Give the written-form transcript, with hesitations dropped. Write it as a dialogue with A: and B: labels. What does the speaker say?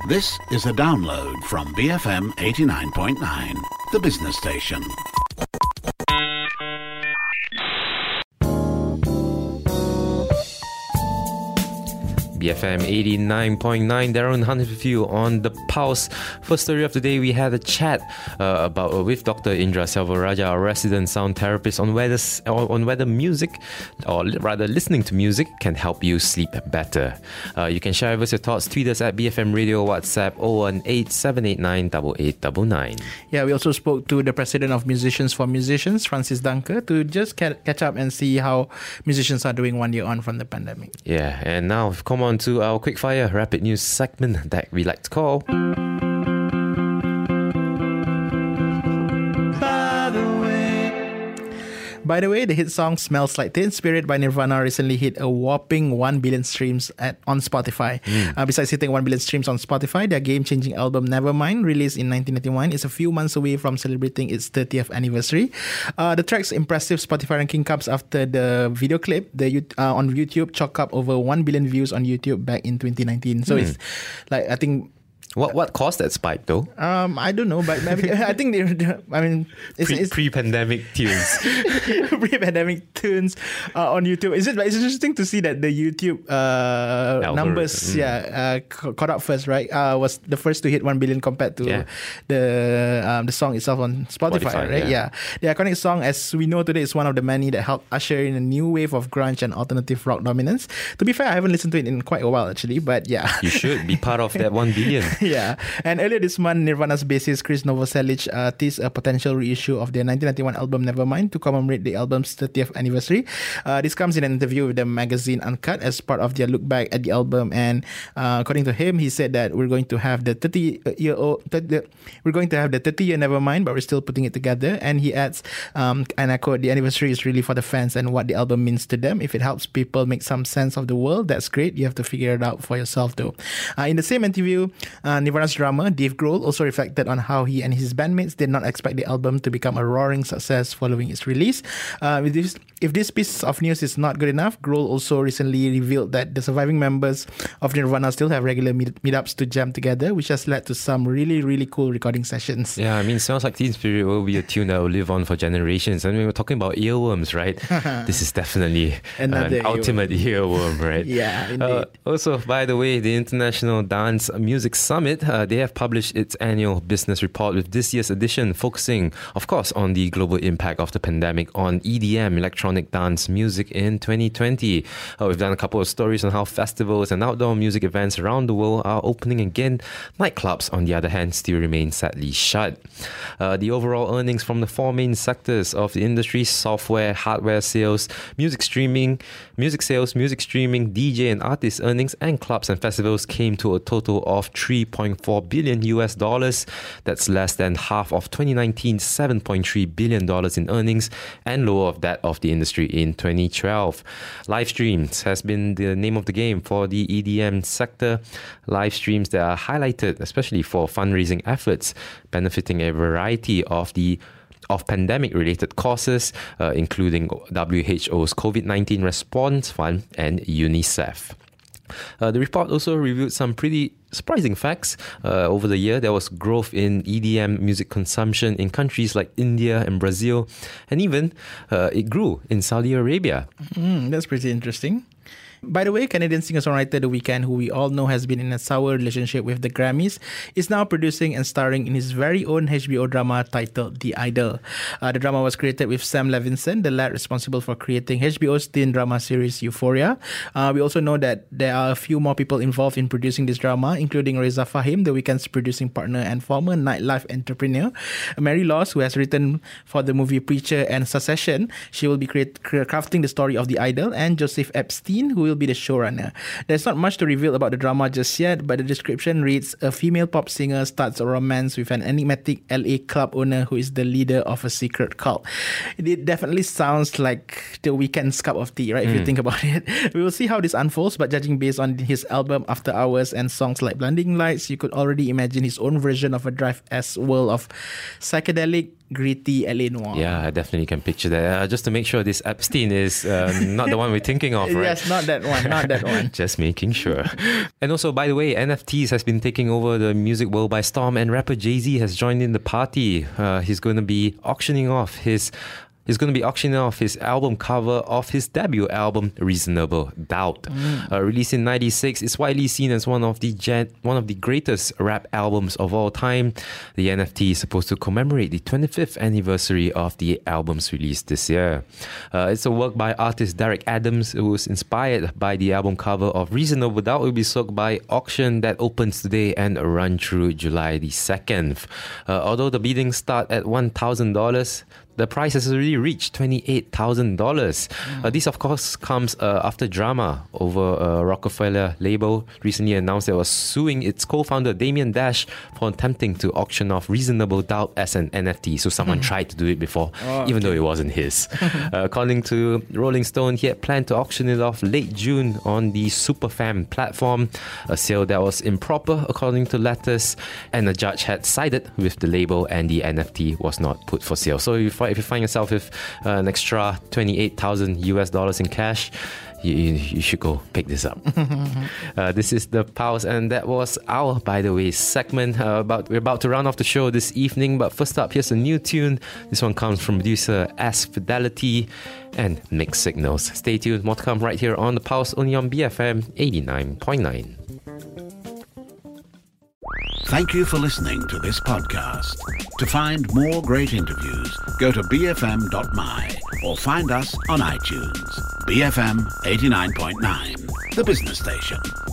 A: This is a download from BFM 89.9, the business station.
B: BFM 89.9, Darren Hunt with you on The Pulse. First story of the day, we had a chat with Dr. Indra Selvaraja, our resident sound therapist, on whether music, or rather listening to music, can help you sleep better. You can share with us your thoughts. Tweet us at BFM Radio, WhatsApp 018-789-8899.
C: Yeah, we also spoke to the president of Musicians for Musicians, Francis Dunker, to just catch up and see how musicians are doing 1 year on from the pandemic.
B: Yeah, and now we've come on to our quickfire rapid news segment that we like to call
C: By the way, the hit song Smells Like Teen Spirit by Nirvana recently hit a whopping 1 billion streams on Spotify. Besides hitting 1 billion streams on Spotify, their game-changing album Nevermind, released in 1991, is a few months away from celebrating its 30th anniversary. The track's impressive Spotify ranking comes after the video clip on YouTube chalked up over 1 billion views on YouTube back in 2019. So it's like, I think...
B: What caused that spike though?
C: I don't know, but maybe, I think it's
B: pre-pandemic tunes.
C: Pre-pandemic tunes on YouTube. It's interesting to see that the YouTube numbers caught up first, right? Was the first to hit 1 billion compared to the song itself on Spotify, right? Yeah. The iconic song, as we know today, is one of the many that helped usher in a new wave of grunge and alternative rock dominance. To be fair, I haven't listened to it in quite a while actually, but yeah.
B: You should be part of that 1 billion.
C: Yeah, and earlier this month, Nirvana's bassist Chris Novoselic teased a potential reissue of their 1991 album Nevermind to commemorate the album's 30th anniversary. This comes in an interview with the magazine Uncut as part of their look back at the album, and according to him, he said that we're going to have the 30-year Nevermind, but we're still putting it together. And he adds, and I quote, "The anniversary is really for the fans and what the album means to them. If it helps people make some sense of the world, that's great. You have to figure it out for yourself, though." In the same interview, Nirvana's drummer Dave Grohl also reflected on how he and his bandmates did not expect the album to become a roaring success following its release. If this piece of news is not good enough, Grohl also recently revealed that the surviving members of Nirvana still have regular meetups to jam together, which has led to some really, really cool recording sessions.
B: Yeah, I mean, Smells Like Teen Spirit will be a tune that will live on for generations. I mean, we're talking about earworms, right? This is definitely an ultimate earworm, right?
C: Yeah, indeed.
B: Also, by the way, the International Dance Music Summit, they have published its annual business report with this year's edition focusing, of course, on the global impact of the pandemic on EDM, electronic dance music in 2020. We've done a couple of stories on how festivals and outdoor music events around the world are opening again. Nightclubs, on the other hand, still remain sadly shut. The overall earnings from the four main sectors of the industry, software, hardware sales, music streaming, DJ and artist earnings, and clubs and festivals came to a total of $3.4 billion US. That's less than half of 2019's $7.3 billion in earnings and lower of that of the industry in 2012. Live streams has been the name of the game for the EDM sector. Live streams that are highlighted especially for fundraising efforts, benefiting a variety of pandemic-related causes, including WHO's COVID-19 Response Fund and UNICEF. The report also revealed some pretty surprising facts. Over the year, there was growth in EDM music consumption in countries like India and Brazil, and even it grew in Saudi Arabia.
C: That's pretty interesting. By the way, Canadian singer-songwriter The Weeknd, who we all know has been in a sour relationship with the Grammys, is now producing and starring in his very own HBO drama titled The Idol. The drama was created with Sam Levinson, the lad responsible for creating HBO's teen drama series Euphoria. We also know that there are a few more people involved in producing this drama, including Reza Fahim, The Weeknd's producing partner and former nightlife entrepreneur, Mary Laws, who has written for the movie Preacher and Succession. She will be crafting the story of The Idol, and Joseph Epstein, who will be the showrunner. There's not much to reveal about the drama just yet, but the description reads: a female pop singer starts a romance with an enigmatic LA club owner who is the leader of a secret cult. It definitely sounds like The Weeknd's cup of tea, right? If you think about it. We will see how this unfolds, but judging based on his album After Hours and songs like Blinding Lights, you could already imagine his own version of a Drive-esque world of psychedelic gritty LA noir.
B: Yeah, I definitely can picture that. Just to make sure this Epstein is not the one we're thinking of, right?
C: Yes, not that one, not that one.
B: Just making sure. And also, by the way, NFTs has been taking over the music world by storm, and rapper Jay-Z has joined in the party. He's going to be auctioning off his album cover of his debut album, Reasonable Doubt. Released in '96, it's widely seen as one of the greatest rap albums of all time. The NFT is supposed to commemorate the 25th anniversary of the album's release this year. It's a work by artist Derek Adams, who was inspired by the album cover of Reasonable Doubt. It will be sold by auction that opens today and run through July the 2nd. Although the biddings start at $1,000, the price has already reached $28,000. This, of course, comes after drama over Rockefeller label recently announced that it was suing its co-founder Damien Dash for attempting to auction off Reasonable Doubt as an NFT. So someone tried to do it before, even though it wasn't his. According to Rolling Stone, he had planned to auction it off late June on the Superfam platform, a sale that was improper according to letters, and a judge had sided with the label and the NFT was not put for sale. So if you find yourself with an extra $28,000 in cash, you should go pick this up. This is The Pulse, and that was our By The Way segment. We're about to round off the show this evening, but first up, here's a new tune. This one comes from producer S Fidelity and Mixed Signals. Stay tuned, more to come right here on The Pulse, only on BFM 89.9.
A: Thank you for listening to this podcast. To find more great interviews, go to bfm.my or find us on iTunes. BFM 89.9, the business station.